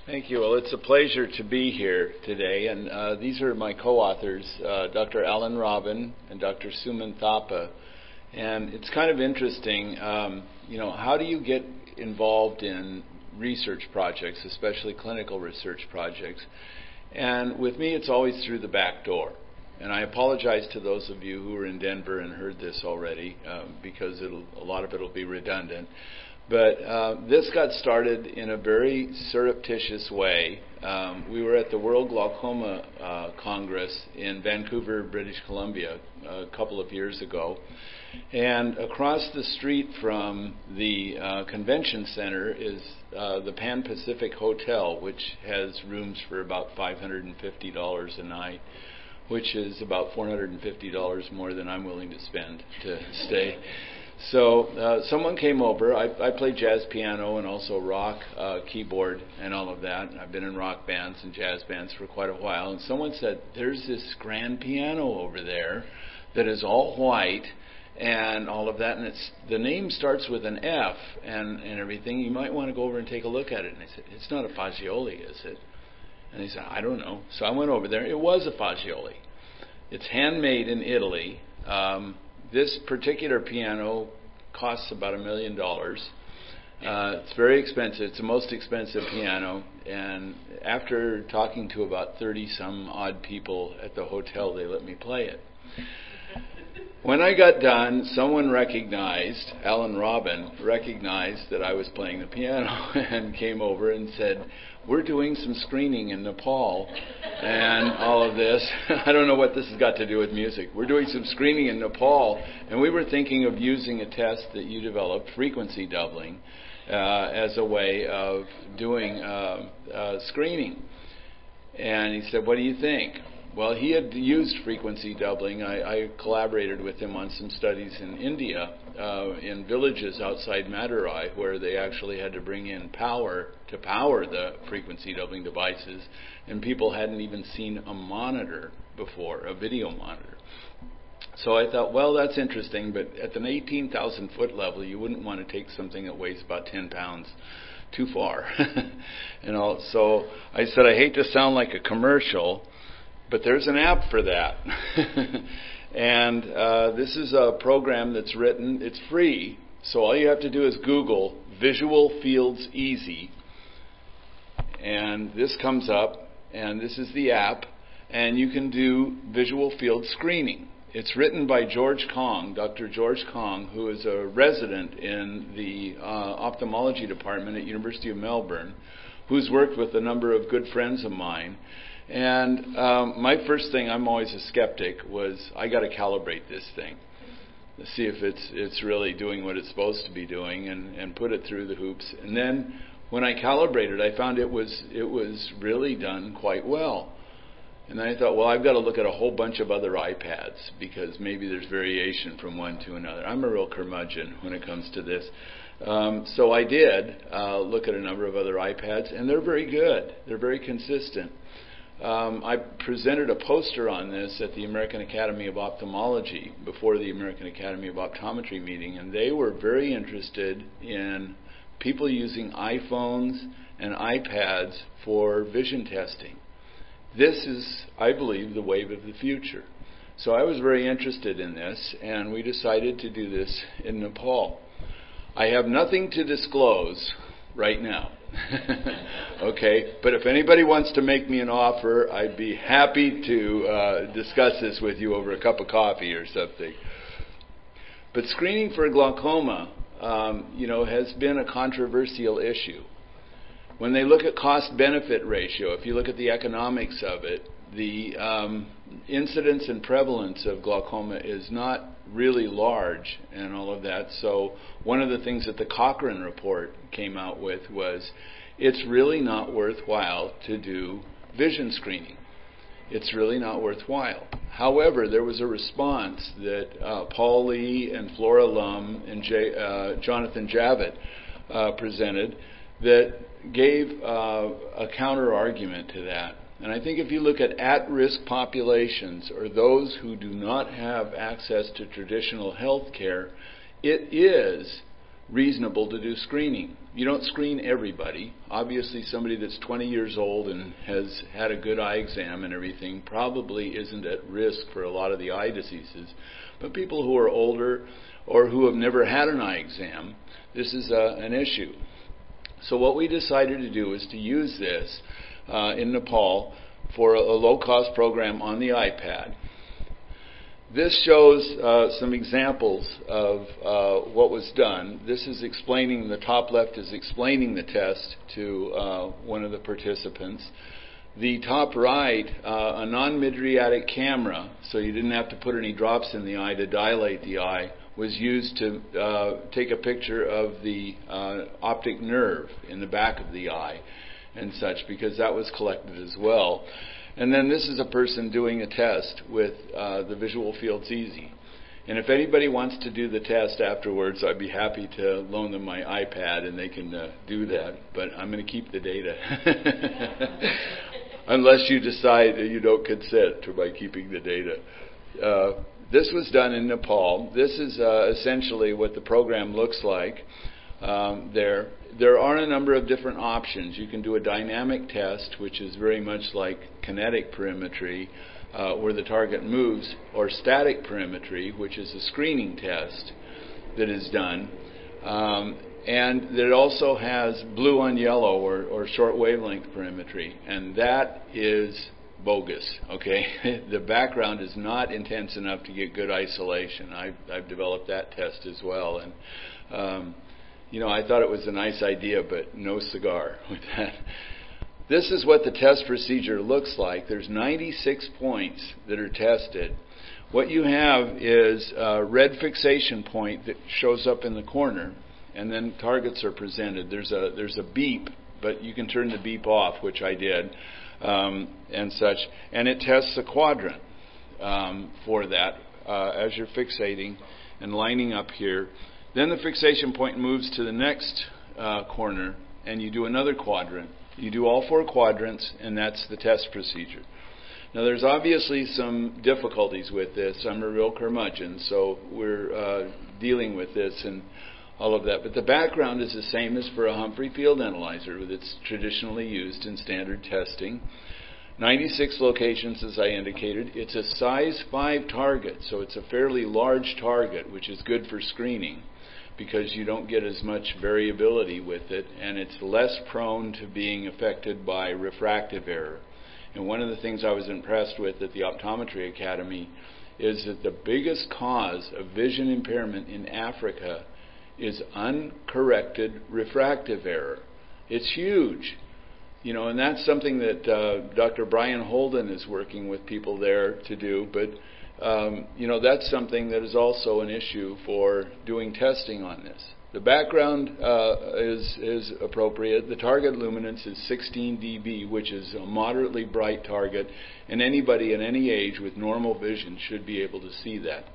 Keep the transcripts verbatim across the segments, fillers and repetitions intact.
Thank you. Well, it's a pleasure to be here today, and uh, these are my co-authors, uh, Doctor Alan Robin and Doctor Suman Thapa. And it's kind of interesting, um, you know, how do you get involved in research projects, especially clinical research projects? And with me, it's always through the back door. And I apologize to those of you who are in Denver and heard this already, um, because it'll, a lot of it will be redundant. But uh, this got started in a very surreptitious way. Um, we were at the World Glaucoma uh, Congress in Vancouver, British Columbia, a couple of years ago. And across the street from the uh, convention center is uh, the Pan Pacific Hotel, which has rooms for about five hundred fifty dollars a night, which is about four hundred fifty dollars more than I'm willing to spend to stay. So uh, someone came over. I, I play jazz piano and also rock uh, keyboard and all of that. I've been in rock bands and jazz bands for quite a while. And someone said, there's this grand piano over there that is all white and all of that. And it's the name starts with an F and, and everything. You might want to go over and take a look at it. And I said, it's not a Fagioli, is it? And they said, I don't know. So I went over there. It was a Fagioli. It's handmade in Italy. Um, This particular piano costs about a million dollars. Uh, it's very expensive. It's the most expensive piano. And after talking to about thirty some odd people at the hotel, they let me play it. When I got done, someone recognized, Alan Robin, recognized that I was playing the piano and came over and said, we're doing some screening in Nepal and all of this. I don't know what this has got to do with music. We're doing some screening in Nepal, and we were thinking of using a test that you developed, frequency doubling, uh, as a way of doing uh, uh, screening. And he said, what do you think? Well, he had used frequency doubling. I, I collaborated with him on some studies in India, uh, in villages outside Madurai, where they actually had to bring in power to power the frequency doubling devices, and people hadn't even seen a monitor before, a video monitor. So I thought, well, that's interesting, but at an eighteen thousand foot level, you wouldn't want to take something that weighs about ten pounds too far. And all, so I said, I hate to sound like a commercial, but there's an app for that. And uh, this is a program that's written, it's free, so all you have to do is Google Visual Fields Easy, and this comes up, and this is the app, and you can do visual field screening. It's written by George Kong, Doctor George Kong, who is a resident in the uh, ophthalmology department at University of Melbourne, who's worked with a number of good friends of mine. And um, my first thing, I'm always a skeptic, was I got to calibrate this thing to see if it's it's really doing what it's supposed to be doing, and, and put it through the hoops. And then when I calibrated, I found it was it was really done quite well. And then I thought, well, I've got to look at a whole bunch of other iPads because maybe there's variation from one to another. I'm a real curmudgeon when it comes to this. Um, so I did uh, look at a number of other iPads, and they're very good. They're very consistent. Um, I presented a poster on this at the American Academy of Ophthalmology before the American Academy of Optometry meeting, and they were very interested in people using iPhones and iPads for vision testing. This is, I believe, the wave of the future. So I was very interested in this, and we decided to do this in Nepal. I have nothing to disclose right now. Okay, but if anybody wants to make me an offer, I'd be happy to uh, discuss this with you over a cup of coffee or something. But screening for glaucoma, um, you know, has been a controversial issue. When they look at cost-benefit ratio, if you look at the economics of it, the um, incidence and prevalence of glaucoma is not really large and all of that. So one of the things that the Cochrane report came out with was it's really not worthwhile to do vision screening. It's really not worthwhile. However, there was a response that uh, Paul Lee and Flora Lum and J, uh, Jonathan Javitt uh, presented that gave uh, a counter-argument to that. And I think if you look at at-risk populations or those who do not have access to traditional health care, it is reasonable to do screening. You don't screen everybody. Obviously, somebody that's twenty years old and has had a good eye exam and everything probably isn't at risk for a lot of the eye diseases. But people who are older or who have never had an eye exam, this is uh, an issue. So what we decided to do is to use this uh, in Nepal for a, a low-cost program on the iPad. This shows uh, some examples of uh, what was done. This is explaining, the top left is explaining the test to uh, one of the participants. The top right, uh, a non-mydriatic camera, so you didn't have to put any drops in the eye to dilate the eye, was used to uh, take a picture of the uh, optic nerve in the back of the eye and such, because that was collected as well. And then this is a person doing a test with uh, the Visual Fields Easy. And if anybody wants to do the test afterwards, I'd be happy to loan them my iPad and they can uh, do that. But I'm going to keep the data. Unless you decide that you don't consent to my keeping the data. Uh, this was done in Nepal. This is uh, essentially what the program looks like. Um, there, there are a number of different options. You can do a dynamic test, which is very much like kinetic perimetry, uh, where the target moves, or static perimetry, which is a screening test that is done. Um, and it also has blue on yellow, or, or short wavelength perimetry, and that is bogus. Okay, the background is not intense enough to get good isolation. I've, I've developed that test as well, and um, you know, I thought it was a nice idea, but no cigar with that. This is what the test procedure looks like. There's ninety-six points that are tested. What you have is a red fixation point that shows up in the corner, and then targets are presented. There's a there's a beep, but you can turn the beep off, which I did, um, and such. And it tests a quadrant um, for that uh, as you're fixating and lining up here. Then the fixation point moves to the next uh, corner, and you do another quadrant. You do all four quadrants, and that's the test procedure. Now, there's obviously some difficulties with this. I'm a real curmudgeon, so we're uh, dealing with this and all of that. But the background is the same as for a Humphrey field analyzer that's traditionally used in standard testing. ninety-six locations, as I indicated. It's a size five target, so it's a fairly large target, which is good for screening, because you don't get as much variability with it, and it's less prone to being affected by refractive error. And one of the things I was impressed with at the Optometry Academy is that the biggest cause of vision impairment in Africa is uncorrected refractive error. It's huge. You know, and that's something that uh, Doctor Brian Holden is working with people there to do, but Um, you know, that's something that is also an issue for doing testing on this. The background uh, is, is appropriate. The target luminance is sixteen D B, which is a moderately bright target, and anybody at any age with normal vision should be able to see that.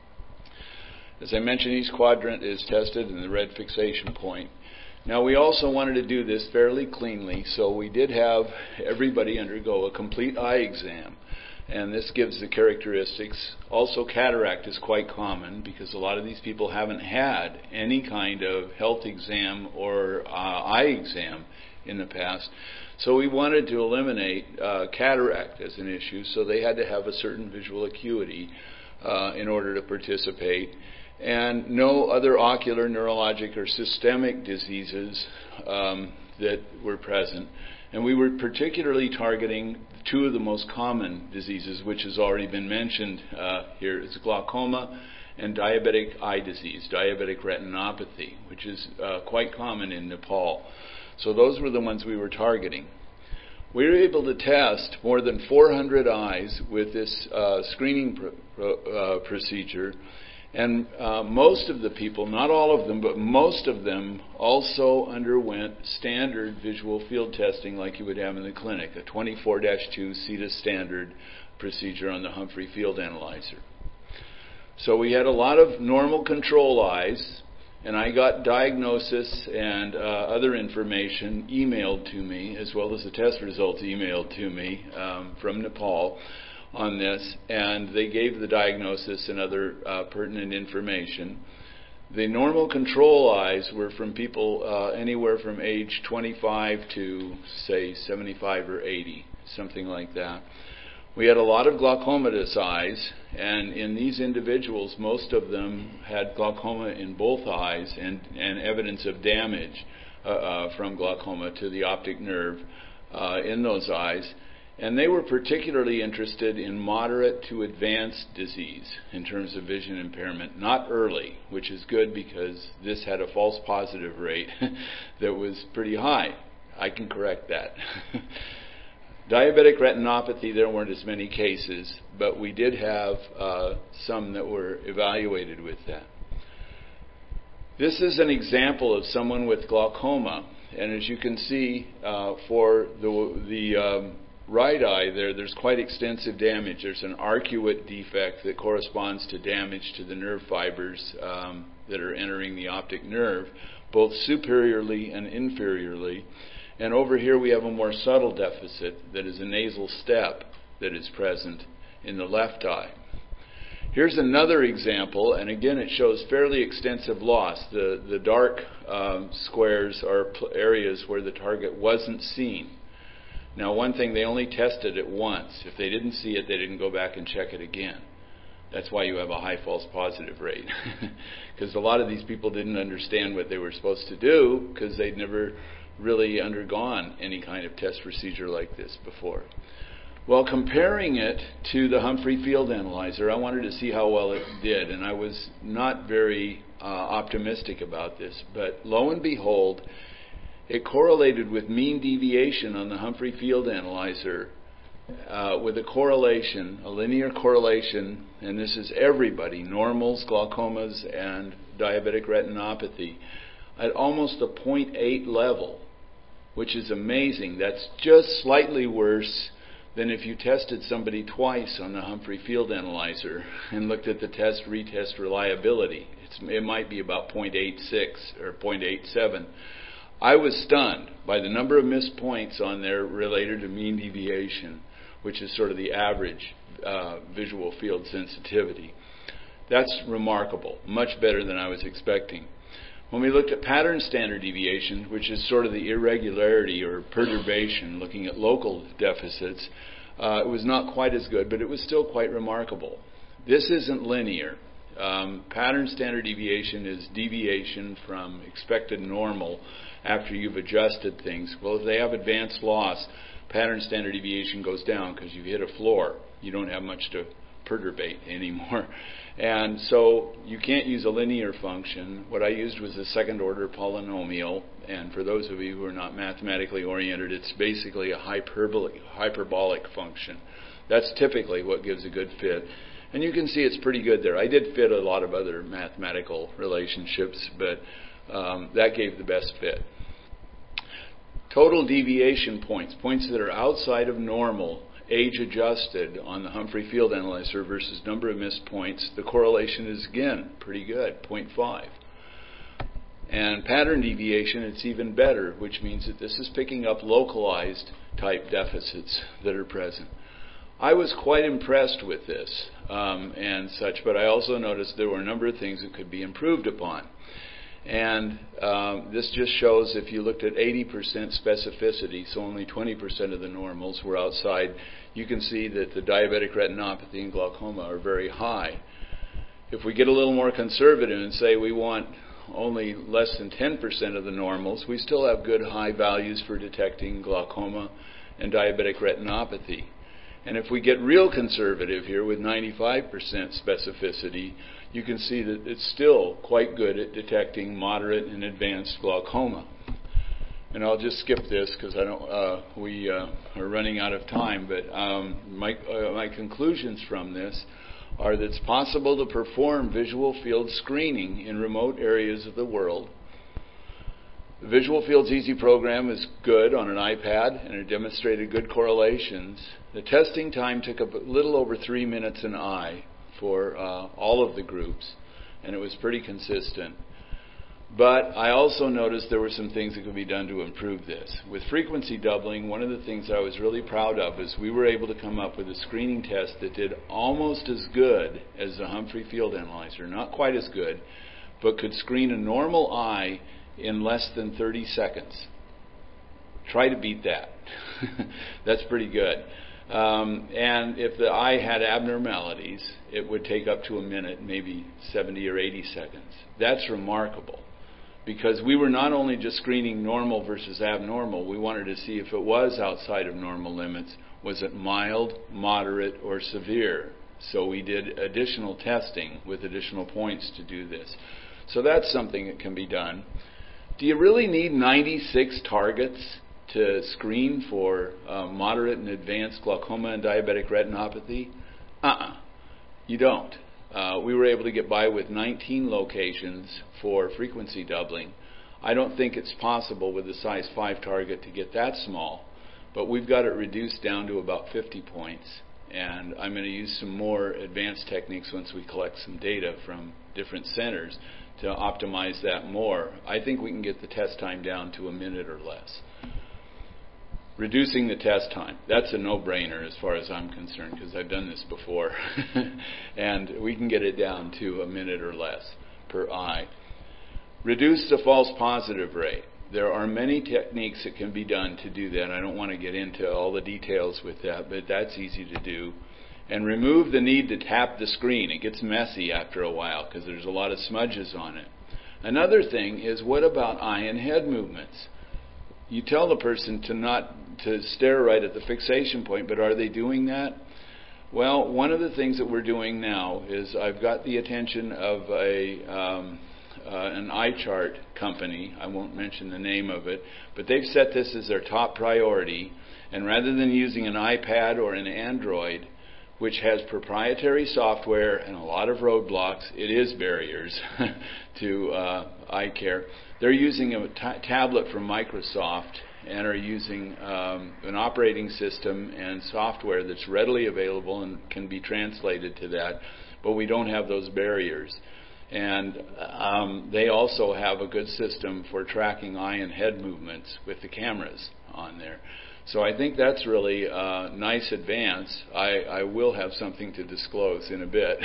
As I mentioned, each quadrant is tested in the red fixation point. Now, we also wanted to do this fairly cleanly, so we did have everybody undergo a complete eye exam. And this gives the characteristics. Also, cataract is quite common because a lot of these people haven't had any kind of health exam or uh, eye exam in the past. So we wanted to eliminate uh, cataract as an issue, so they had to have a certain visual acuity uh, in order to participate. And no other ocular, neurologic, or systemic diseases um, that were present. And we were particularly targeting two of the most common diseases, which has already been mentioned uh, here, is glaucoma and diabetic eye disease, diabetic retinopathy, which is uh, quite common in Nepal. So those were the ones we were targeting. We were able to test more than four hundred eyes with this uh, screening pr- pr- uh, procedure. And uh, most of the people, not all of them, but most of them also underwent standard visual field testing like you would have in the clinic, a twenty-four dash two C E T A standard procedure on the Humphrey field analyzer. So we had a lot of normal control eyes, and I got diagnosis and uh, other information emailed to me, as well as the test results emailed to me um, from Nepal on this, and they gave the diagnosis and other uh, pertinent information. The normal control eyes were from people uh, anywhere from age twenty-five to, say, seventy-five or eighty, something like that. We had a lot of glaucomatous eyes, and in these individuals, most of them had glaucoma in both eyes and, and evidence of damage uh, uh, from glaucoma to the optic nerve uh, in those eyes. And they were particularly interested in moderate to advanced disease in terms of vision impairment, not early, which is good because this had a false positive rate that was pretty high. I can correct that. Diabetic retinopathy, there weren't as many cases, but we did have uh, some that were evaluated with that. This is an example of someone with glaucoma, and as you can see, uh, for the, the um, right eye there, there's quite extensive damage. There's an arcuate defect that corresponds to damage to the nerve fibers um, that are entering the optic nerve, both superiorly and inferiorly. And over here we have a more subtle deficit that is a nasal step that is present in the left eye. Here's another example, and again it shows fairly extensive loss. The, the dark um, squares are pl- areas where the target wasn't seen. Now, one thing, they only tested it once. If they didn't see it, they didn't go back and check it again. That's why you have a high false positive rate. Because a lot of these people didn't understand what they were supposed to do because they'd never really undergone any kind of test procedure like this before. Well, comparing it to the Humphrey Field Analyzer, I wanted to see how well it did, and I was not very uh, optimistic about this. But lo and behold, it correlated with mean deviation on the Humphrey Field Analyzer uh, with a correlation, a linear correlation, and this is everybody, normals, glaucomas, and diabetic retinopathy, at almost a zero point eight level, which is amazing. That's just slightly worse than if you tested somebody twice on the Humphrey Field Analyzer and looked at the test-retest reliability. It's, it might be about zero point eight six or zero point eight seven. I was stunned by the number of missed points on there related to mean deviation, which is sort of the average uh, visual field sensitivity. That's remarkable, much better than I was expecting. When we looked at pattern standard deviation, which is sort of the irregularity or perturbation, looking at local deficits, uh, it was not quite as good, but it was still quite remarkable. This isn't linear. Um, pattern standard deviation is deviation from expected normal after you've adjusted things. Well, if they have advanced loss, pattern standard deviation goes down because you've hit a floor. You don't have much to perturbate anymore. And so you can't use a linear function. What I used was a second order polynomial, and for those of you who are not mathematically oriented, it's basically a hyperbolic, hyperbolic function. That's typically what gives a good fit. And you can see it's pretty good there. I did fit a lot of other mathematical relationships, but um, that gave the best fit. Total deviation points, points that are outside of normal, age adjusted on the Humphrey Field Analyzer versus number of missed points, the correlation is again pretty good, zero point five. And pattern deviation, it's even better, which means that this is picking up localized type deficits that are present. I was quite impressed with this um, and such, but I also noticed there were a number of things that could be improved upon. And um, this just shows if you looked at eighty percent specificity, so only twenty percent of the normals were outside, you can see that the diabetic retinopathy and glaucoma are very high. If we get a little more conservative and say we want only less than ten percent of the normals, we still have good high values for detecting glaucoma and diabetic retinopathy. And if we get real conservative here with ninety-five percent specificity, you can see that it's still quite good at detecting moderate and advanced glaucoma. And I'll just skip this because I don't. Uh, we uh, are running out of time. But um, my uh, my conclusions from this are that it's possible to perform visual field screening in remote areas of the world. The Visual Fields Easy program is good on an iPad, and it demonstrated good correlations. The testing time took a little over three minutes an eye for uh, all of the groups, and it was pretty consistent. But I also noticed there were some things that could be done to improve this. With frequency doubling, one of the things I was really proud of is we were able to come up with a screening test that did almost as good as the Humphrey Field Analyzer. Not quite as good, but could screen a normal eye in less than thirty seconds. Try to beat that. That's pretty good. Um, and if the eye had abnormalities, it would take up to a minute, maybe seventy or eighty seconds. That's remarkable, because we were not only just screening normal versus abnormal, we wanted to see if it was outside of normal limits. Was it mild, moderate, or severe? So we did additional testing with additional points to do this. So that's something that can be done. Do you really need ninety-six targets to screen for uh, moderate and advanced glaucoma and diabetic retinopathy? Uh-uh. You don't. Uh, we were able to get by with nineteen locations for frequency doubling. I don't think it's possible with the size five target to get that small, but we've got it reduced down to about fifty points, and I'm going to use some more advanced techniques once we collect some data from different centers to optimize that more. I think we can get the test time down to a minute or less. Reducing the test time, that's a no-brainer as far as I'm concerned, because I've done this before. And we can get it down to a minute or less per eye. Reduce the false positive rate. There are many techniques that can be done to do that. I don't want to get into all the details with that, but that's easy to do. And remove the need to tap the screen. It gets messy after a while because there's a lot of smudges on it. Another thing is, what about eye and head movements? You tell the person to not to stare right at the fixation point, but are they doing that? Well, one of the things that we're doing now is I've got the attention of a um, uh, an eye chart company. I won't mention the name of it, but they've set this as their top priority. And rather than using an iPad or an Android, which has proprietary software and a lot of roadblocks, it is barriers to uh, eye care. They're using a t- tablet from Microsoft and are using um, an operating system and software that's readily available and can be translated to that, but we don't have those barriers. And um, they also have a good system for tracking eye and head movements with the cameras on there. So I think that's really a nice advance. I, I will have something to disclose in a bit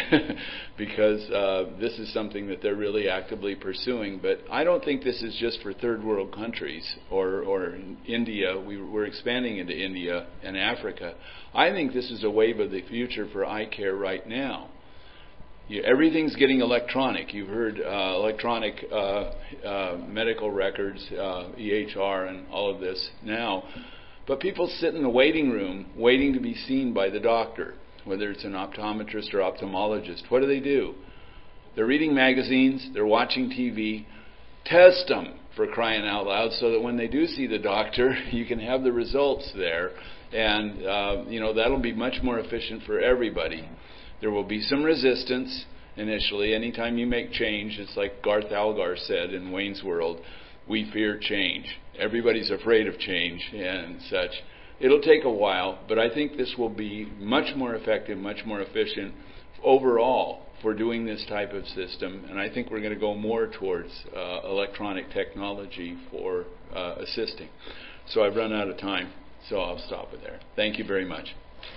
because uh, this is something that they're really actively pursuing. But I don't think this is just for third world countries or, or India. We, we're expanding into India and Africa. I think this is a wave of the future for eye care right now. You, everything's getting electronic. You've heard uh, electronic uh, uh, medical records, uh, E H R, and all of this now. But people sit in the waiting room waiting to be seen by the doctor, whether it's an optometrist or ophthalmologist. What do they do? They're reading magazines, they're watching T V. Test them, for crying out loud, so that when they do see the doctor, you can have the results there. And, uh, you know, that'll be much more efficient for everybody. There will be some resistance initially. Anytime you make change, it's like Garth Algar said in Wayne's World, we fear change. Everybody's afraid of change and such. It'll take a while, but I think this will be much more effective, much more efficient overall for doing this type of system. And I think we're going to go more towards uh, electronic technology for uh, assisting. So I've run out of time, so I'll stop it there. Thank you very much.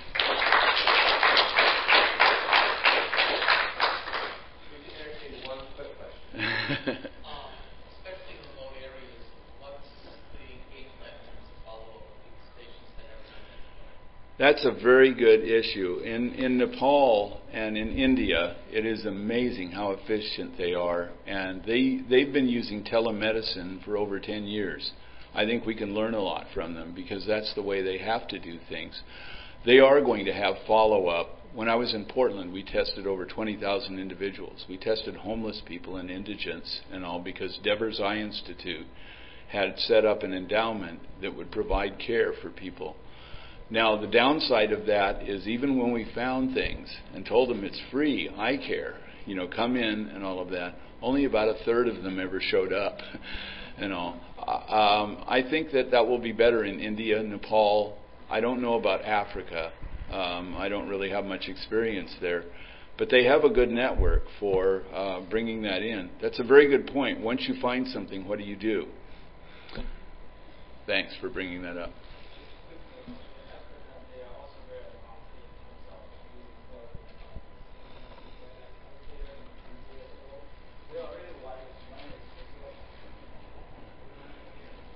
One quick question. That's a very good issue. In in Nepal and in India, it is amazing how efficient they are. And they, they've been using telemedicine for over ten years. I think we can learn a lot from them because that's the way they have to do things. They are going to have follow-up. When I was in Portland, we tested over twenty thousand individuals. We tested homeless people and indigents and all because Devers Eye Institute had set up an endowment that would provide care for people. Now, the downside of that is even when we found things and told them it's free eye care, you know, come in and all of that, only about a third of them ever showed up. You know, um, I think that that will be better in India, Nepal. I don't know about Africa. Um, I don't really have much experience there. But they have a good network for uh, bringing that in. That's a very good point. Once you find something, what do you do? Thanks for bringing that up. We already watch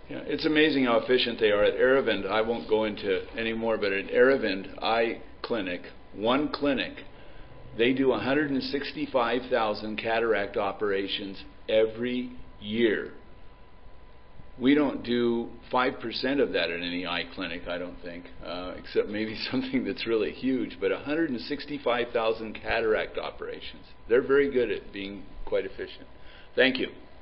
Yeah, it's amazing how efficient they are at Aravind. I won't go into any more, but at Aravind Eye Clinic, one clinic, they do one hundred sixty-five thousand cataract operations every year. We don't do five percent of that at any eye clinic, I don't think, uh, except maybe something that's really huge. But one hundred sixty-five thousand cataract operations. They're very good at being quite efficient. Thank you.